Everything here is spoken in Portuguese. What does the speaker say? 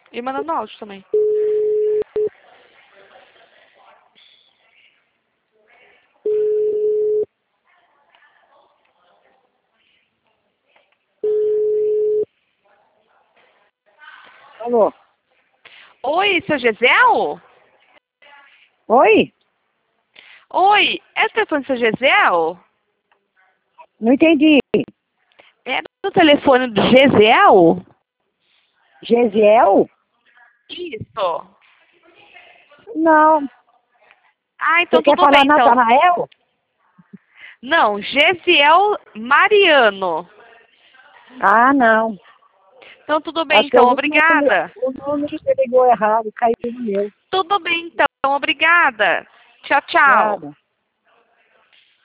E mandando áudio também. Alô? Oi, seu Gisel? Oi? Oi, é o telefone do seu Gisel? Não entendi. É do telefone do Gisel? Gesiel? Isso. Não. Ah, então Você quer tudo falar bem, então. Natanael? Não, Gesiel Mariano. Ah, não. Então tudo bem, Acho que é então, o obrigada. número que você ligou errado, caiu no meu. Tudo bem, então, obrigada. Tchau, tchau. Nada.